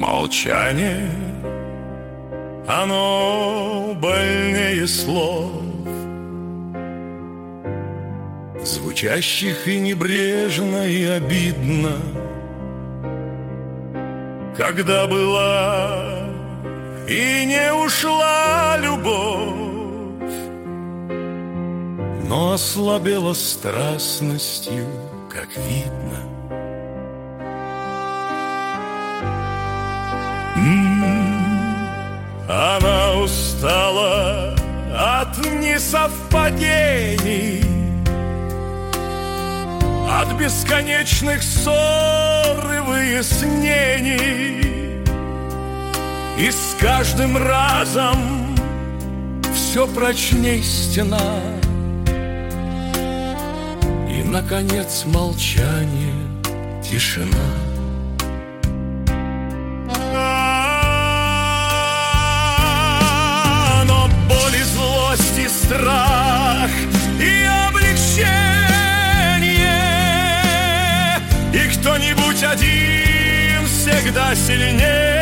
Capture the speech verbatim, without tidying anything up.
Молчание, оно больнее слов, звучащих и небрежно, и обидно. Когда была и не ушла любовь, но ослабела страстностью, как видно. М-м-м, она устала от несовпадений, от бесконечных ссор и выяснений. И с каждым разом все прочней стена. И, наконец, молчание, тишина. Но боль и злость, и страх, и облегчение, и кто-нибудь один всегда сильнее.